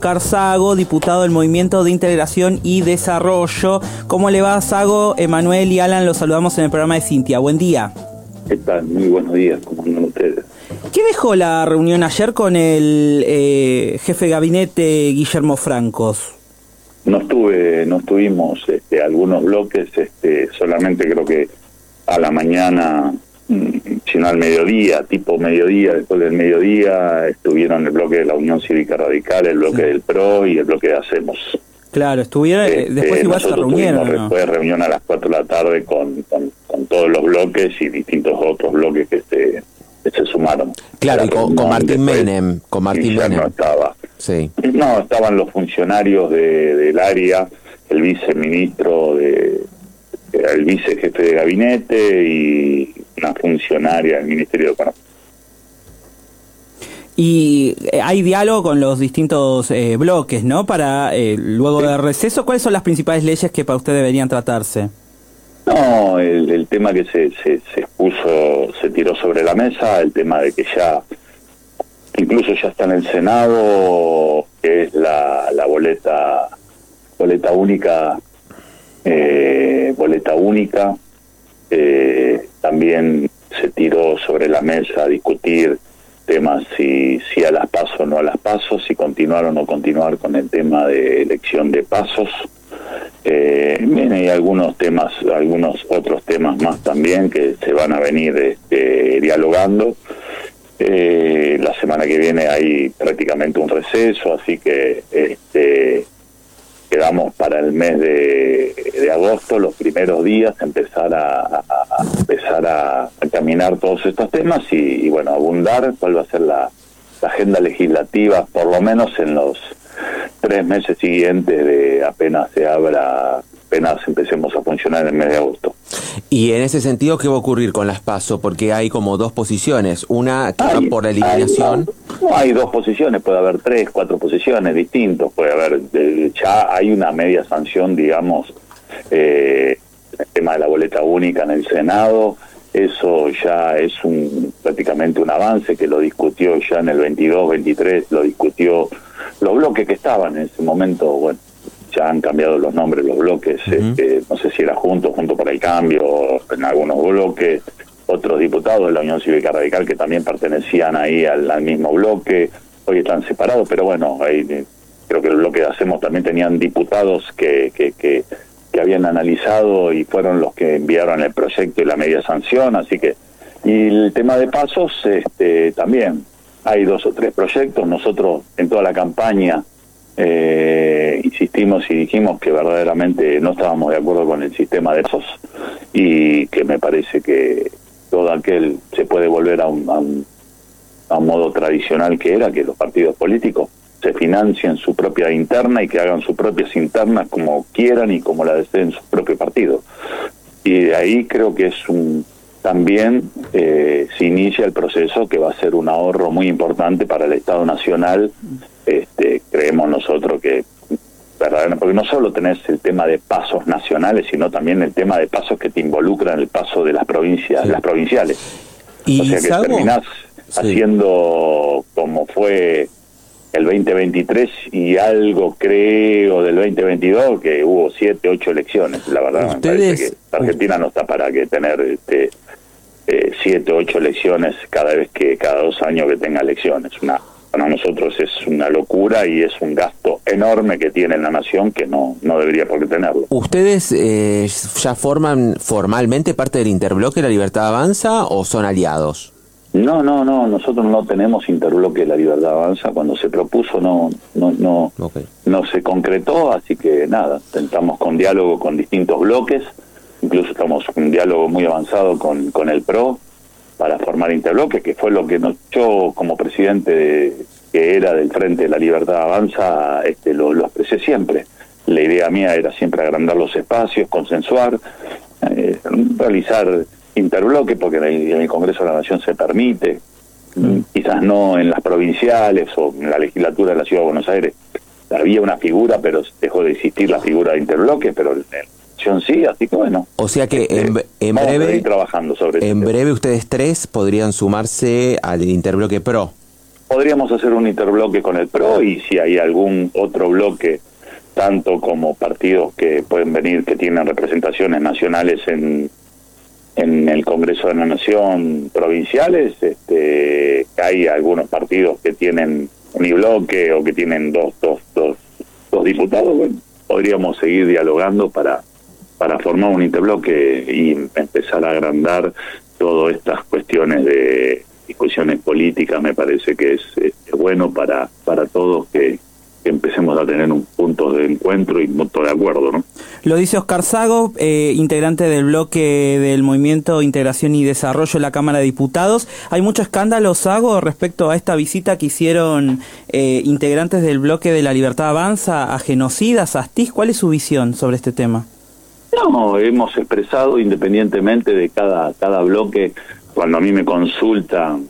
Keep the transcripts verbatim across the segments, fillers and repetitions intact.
Sago, diputado del Movimiento de Integración y Desarrollo. ¿Cómo le va, Sago? Emanuel y Alan los saludamos en el programa de Cintia. Buen día. ¿Qué tal? Muy buenos días. ¿Cómo andan ustedes? ¿Qué dejó la reunión ayer con el eh, jefe de gabinete Guillermo Francos? No estuve, no estuvimos este, algunos bloques, este, solamente creo que a la mañana, sino al mediodía, tipo mediodía, después del mediodía, estuvieron el bloque de la Unión Cívica Radical, el bloque sí. del P R O y el bloque de Hacemos. Claro, estuvieron, este, después igual se reunieron, ¿no? Después reunión a las cuatro de la tarde con, con, con todos los bloques y distintos otros bloques que se, que se sumaron. Claro, y con, con Martín Menem, con Martín Menem. No estaba. Sí. No, estaban los funcionarios de, del área, el viceministro, de, el vicejefe de gabinete y una funcionaria del Ministerio de Economía. Y hay diálogo con los distintos eh, bloques, ¿no? Para eh, luego sí. de receso, ¿cuáles son las principales leyes que para usted deberían tratarse? No, el, el tema que se, se, se expuso, se tiró sobre la mesa, el tema de que ya, incluso ya está en el Senado, que es la, la boleta, boleta única, eh, boleta única, eh, también se tiró sobre la mesa a discutir temas si, si a las PASO o no a las PASO, si continuar o no continuar con el tema de elección de pasos. Eh, bien, hay algunos temas, algunos otros temas más también que se van a venir este, dialogando. Eh, la semana que viene hay prácticamente un receso, así que este, quedamos para el mes de, de agosto, los primeros días, empezar a, a, a empezar a, a caminar todos estos temas y, y bueno, abundar cuál va a ser la, la agenda legislativa, por lo menos en los tres meses siguientes de apenas se abra, apenas empecemos a funcionar en el mes de agosto. Y en ese sentido, ¿qué va a ocurrir con las PASO? Porque hay como dos posiciones, una que hay, va por la eliminación. Hay, no, no hay dos posiciones, puede haber tres, cuatro posiciones distintos, puede haber, de, ya hay una media sanción, digamos, eh, el tema de la boleta única en el Senado, eso ya es un prácticamente un avance que lo discutió ya en el veintidós, veintitrés, lo discutió los bloques que estaban en ese momento, bueno, ya han cambiado los nombres, los bloques, uh-huh. este, no sé si era Juntos, Juntos por el Cambio, en algunos bloques, otros diputados de la Unión Cívica Radical que también pertenecían ahí al, al mismo bloque, hoy están separados, pero bueno, ahí, creo que el bloque de Hacemos también tenían diputados que, que, que, que habían analizado y fueron los que enviaron el proyecto y la media sanción, así que, y el tema de pasos, este, también, hay dos o tres proyectos, nosotros en toda la campaña eh, insistimos y dijimos que verdaderamente no estábamos de acuerdo con el sistema de pasos y que me parece que todo aquel se puede volver a un, a un, a un modo tradicional que era, que los partidos políticos se financien su propia interna y que hagan sus propias internas como quieran y como la deseen su propio partido. Y de ahí creo que es un... También eh, se inicia el proceso que va a ser un ahorro muy importante para el Estado Nacional. Este, creemos nosotros que, verdaderamente, porque no solo tenés el tema de pasos nacionales, sino también el tema de pasos que te involucran el paso de las provincias, sí. las provinciales. ¿Y o sea que Sago? terminás sí. haciendo como fue el veinte veintitrés y algo creo del veinte veintidós, que hubo siete, ocho elecciones. La verdad ¿Ustedes? me parece que Argentina no está para que tener este eh, siete, ocho elecciones cada vez que, cada dos años que tenga elecciones. Una, para nosotros es una locura y es un gasto enorme que tiene la nación que no, no debería por qué tenerlo. ¿Ustedes eh, ya forman formalmente parte del interbloque La Libertad Avanza o son aliados? No, no, no, nosotros no tenemos interbloque La Libertad Avanza, cuando se propuso no no no, okay. no se concretó, así que nada, estamos con diálogo con distintos bloques, incluso estamos con un diálogo muy avanzado con, con el P R O para formar interbloque, que fue lo que nos, yo como presidente de, que era del Frente de La Libertad Avanza, este, lo, lo expresé siempre. La idea mía era siempre agrandar los espacios, consensuar, eh, realizar interbloque, porque en el, en el Congreso de la Nación se permite, mm. quizás no en las provinciales o en la legislatura de la Ciudad de Buenos Aires había una figura, pero dejó de existir la figura de interbloque, pero en la Nación sí, así que bueno. O sea que este, en, en vamos breve a ir trabajando sobre en este breve ustedes tres podrían sumarse al interbloque P R O. podríamos hacer un interbloque con el P R O, y si hay algún otro bloque, tanto como partidos que pueden venir, que tienen representaciones nacionales en en el Congreso de la Nación, provinciales, este, hay algunos partidos que tienen unibloque o que tienen dos, dos, dos, dos diputados, bueno, podríamos seguir dialogando para, para formar un interbloque y empezar a agrandar todas estas cuestiones de discusiones políticas. Me parece que es, es bueno para, para todos que, que empecemos a tener un punto de encuentro y punto de acuerdo, ¿no? Lo dice Oscar Sago, eh, integrante del bloque del Movimiento Integración y Desarrollo en la Cámara de Diputados. Hay mucho escándalo, Sago, respecto a esta visita que hicieron eh, integrantes del bloque de La Libertad Avanza a genocidas, a Astiz. ¿Cuál es su visión sobre este tema? No, hemos expresado independientemente de cada, cada bloque, cuando a mí me consultan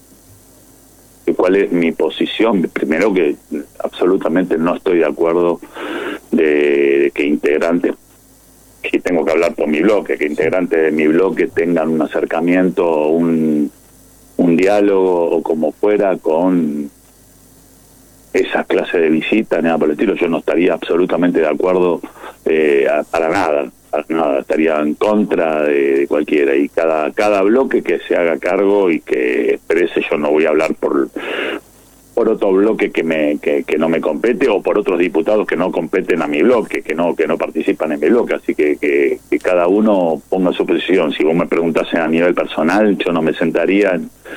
cuál es mi posición, primero que absolutamente no estoy de acuerdo de, de que integrantes, que tengo que hablar por mi bloque, que integrantes de mi bloque tengan un acercamiento, un, un diálogo o como fuera con esa clase de visita, nada por el estilo. Yo no estaría absolutamente de acuerdo eh, para nada, para nada, estaría en contra de, de cualquiera, y cada cada bloque que se haga cargo y que exprese. Yo no voy a hablar por por otro bloque que me que, que no me compete, o por otros diputados que no competen a mi bloque, que no que no participan en mi bloque, así que, que, que cada uno ponga su posición. Si vos me preguntasen a nivel personal, yo no me sentaría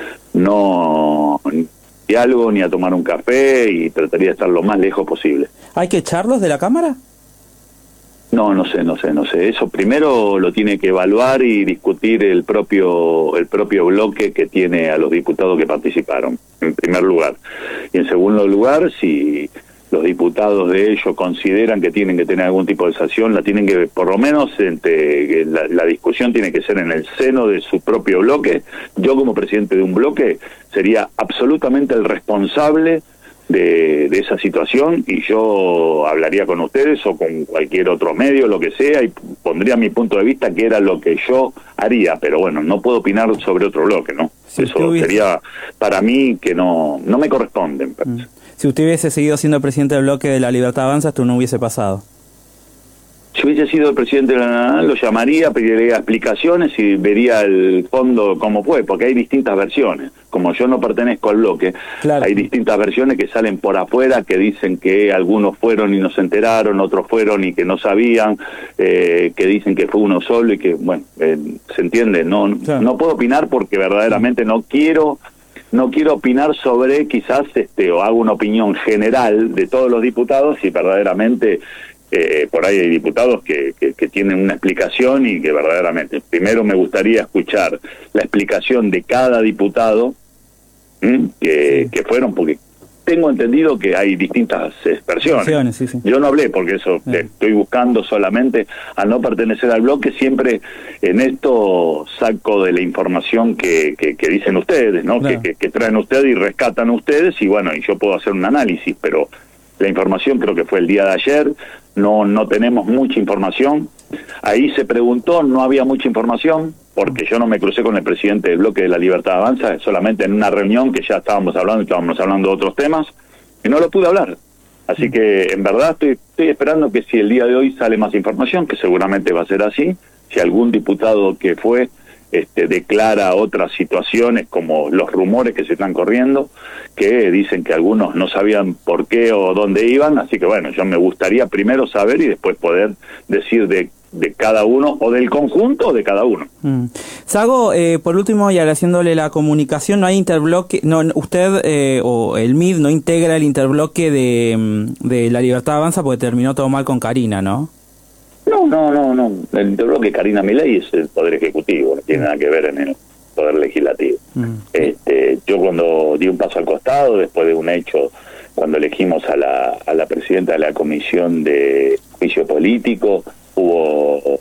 no diálogo ni a tomar un café, y trataría de estar lo más lejos posible. ¿Hay que echarlos de la Cámara? No, no sé, no sé, no sé. Eso primero lo tiene que evaluar y discutir el propio el propio bloque que tiene a los diputados que participaron, en primer lugar. Y en segundo lugar, si los diputados de ellos consideran que tienen que tener algún tipo de sanción, la tienen que, por lo menos, entre, la, la discusión tiene que ser en el seno de su propio bloque. Yo, como presidente de un bloque, sería absolutamente el responsable de, de esa situación, y yo hablaría con ustedes o con cualquier otro medio, lo que sea, y pondría mi punto de vista, que era lo que yo haría. Pero bueno, no puedo opinar sobre otro bloque, ¿no? Sí, eso sería para mí que no no me corresponde, me parece. Mm. Si usted hubiese seguido siendo presidente del bloque de La Libertad Avanza, esto no hubiese pasado. Si hubiese sido el presidente de la Nacional, lo llamaría, pediría explicaciones y vería el fondo cómo fue, porque hay distintas versiones. Como yo no pertenezco al bloque, claro, hay distintas versiones que salen por afuera, que dicen que algunos fueron y no se enteraron, otros fueron y que no sabían, eh, que dicen que fue uno solo y que, bueno, eh, se entiende. No, claro, no puedo opinar porque verdaderamente no quiero... No quiero opinar sobre, quizás, este, o hago una opinión general de todos los diputados, y verdaderamente eh, por ahí hay diputados que, que, que tienen una explicación, y que verdaderamente, primero me gustaría escuchar la explicación de cada diputado ¿m? que, sí. que fueron, porque tengo entendido que hay distintas versiones. versiones sí, sí. Yo no hablé porque eso, sí. estoy buscando solamente, al no pertenecer al bloque, siempre en esto saco de la información que, que, que dicen ustedes, ¿no? Claro. Que, que, que traen ustedes y rescatan ustedes, y bueno, y yo puedo hacer un análisis, pero la información creo que fue el día de ayer, no no tenemos mucha información. Ahí se preguntó, no había mucha información, porque yo no me crucé con el presidente del bloque de La Libertad Avanza, solamente en una reunión que ya estábamos hablando, estábamos hablando de otros temas, y no lo pude hablar. Así que, en verdad, estoy, estoy esperando que si el día de hoy sale más información, que seguramente va a ser así, si algún diputado que fue este, declara otras situaciones, como los rumores que se están corriendo, que dicen que algunos no sabían por qué o dónde iban. Así que, bueno, yo me gustaría primero saber y después poder decir de de cada uno, o del conjunto, o de cada uno. Mm. Sago, eh, por último, y agradeciéndole la comunicación, no hay interbloque, no, usted eh, o el M I D no integra el interbloque de, de La Libertad Avanza porque terminó todo mal con Karina, ¿no? No, no, no, no. El interbloque Karina Milei es el Poder Ejecutivo, no tiene nada que ver en el Poder Legislativo. Mm. Este, yo cuando di un paso al costado, después de un hecho, cuando elegimos a la, a la presidenta de la Comisión de Juicio Político, hubo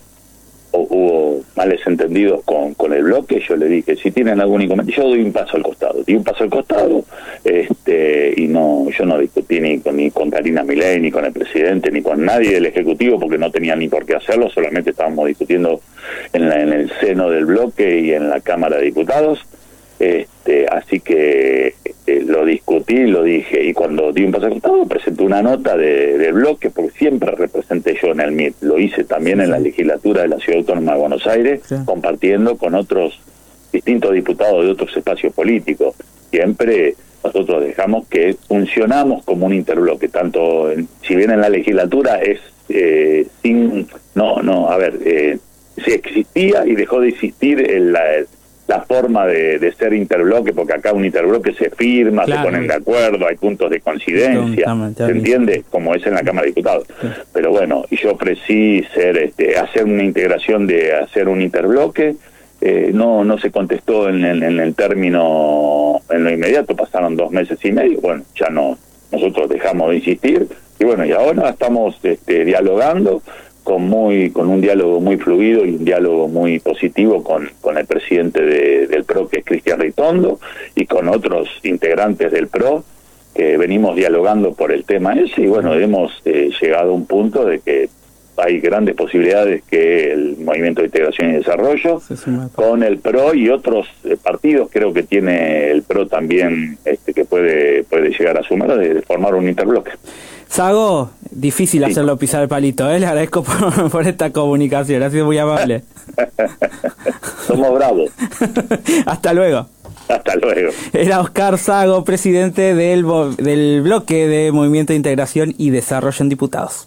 hubo males entendidos con, con el bloque. Yo le dije, si tienen algún inconveniente, yo doy un paso al costado, di un paso al costado, este y no yo no discutí ni con, ni con Karina Milei, ni con el presidente, ni con nadie del Ejecutivo, porque no tenía ni por qué hacerlo, solamente estábamos discutiendo en, la, en el seno del bloque y en la Cámara de Diputados. Este, así que este, lo discutí, lo dije, y cuando di un paso al costado presenté una nota de, del bloque, porque siempre representé yo en el M I T, lo hice también sí, en la legislatura de la Ciudad Autónoma de Buenos Aires, sí, compartiendo con otros distintos diputados de otros espacios políticos. Siempre nosotros dejamos que funcionamos como un interbloque, tanto, en, si bien en la legislatura es eh, sin, no, no, a ver, eh, si existía y dejó de existir el, la, la forma de, de ser interbloque, porque acá un interbloque se firma, claro, se ponen de acuerdo, hay puntos de coincidencia, ¿se entiende? Como es en la Cámara de Diputados. Sí. Pero bueno, y yo ofrecí ser, este, hacer una integración de hacer un interbloque, eh, no no se contestó en, en, en el término, en lo inmediato, pasaron dos meses y medio, bueno, ya no, nosotros dejamos de insistir, y bueno, y ahora estamos este, dialogando, con muy con un diálogo muy fluido y un diálogo muy positivo con, con el presidente de, del P R O, que es Cristian Ritondo, y con otros integrantes del P R O, que venimos dialogando por el tema ese, y bueno, hemos eh, llegado a un punto de que hay grandes posibilidades que el Movimiento de Integración y Desarrollo, con el P R O y otros eh, partidos, creo que tiene el P R O también, este, que puede puede llegar a sumar, de, de formar un interbloque. Sago, difícil sí. hacerlo pisar el palito, ¿eh? Le agradezco por, por esta comunicación, ha sido muy amable. Somos bravos. Hasta luego. Hasta luego. Era Oscar Sago, presidente del, del bloque de Movimiento de Integración y Desarrollo en Diputados.